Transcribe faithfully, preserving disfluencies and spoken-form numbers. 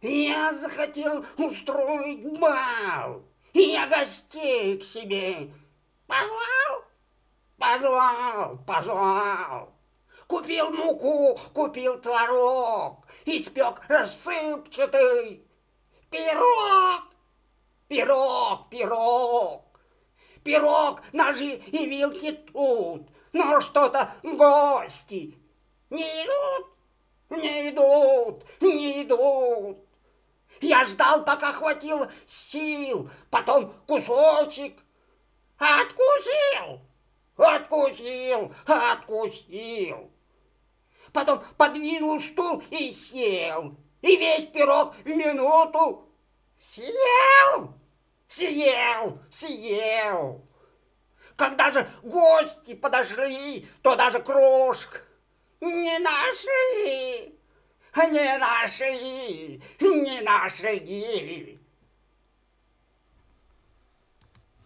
Я захотел устроить бал, и я гостей к себе позвал, позвал, позвал. Купил муку, купил творог, испек рассыпчатый пирог, пирог, пирог. Пирог, ножи и вилки тут, но что-то гости не идут, не идут, не идут. Я ждал, пока хватило сил, потом кусочек откусил, откусил, откусил. Потом подвинул стул и сел, и весь пирог в минуту съел, съел, съел. Когда же гости подошли, то даже крошек не нашли, не нашли, не нашли.